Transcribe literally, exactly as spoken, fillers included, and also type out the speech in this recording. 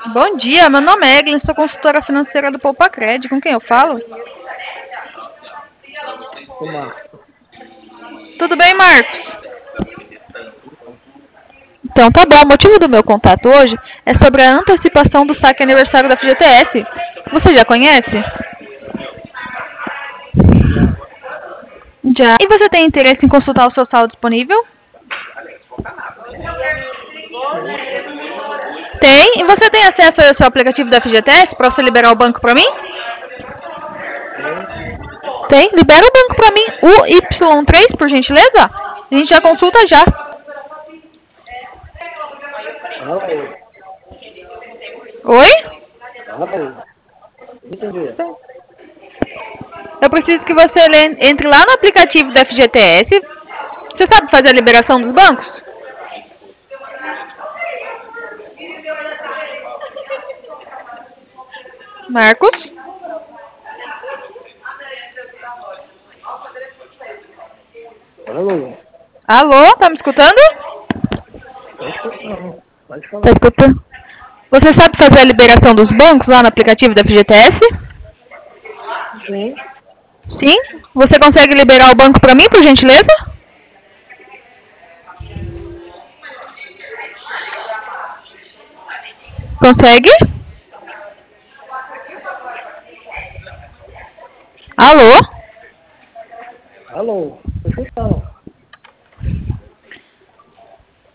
Bom dia, meu nome é Eglin, sou consultora financeira do Poupacred. Com quem eu falo? O Marco. Tudo bem, Marcos? Então tá bom, o motivo do meu contato hoje é sobre a antecipação do saque aniversário da F G T S. Você já conhece? Já. Já. E você tem interesse em consultar o seu saldo disponível? Sim. Tem. E você tem acesso ao seu aplicativo da F G T S para você liberar o banco para mim? Tem. Tem. Libera o banco para mim, o Y três, por gentileza. A gente já consulta já. Alô. Oi? Alô. Entendi. Eu preciso que você entre lá no aplicativo da F G T S. Você sabe fazer a liberação dos bancos? Marcos? Alô. Alô, tá me escutando? Tô escutando. Pode Tá falar. escutando? Você sabe fazer a liberação dos bancos lá no aplicativo da F G T S? Sim. Sim? Você consegue liberar o banco para mim, por gentileza? Consegue? Alô? Alô. Tô escutando.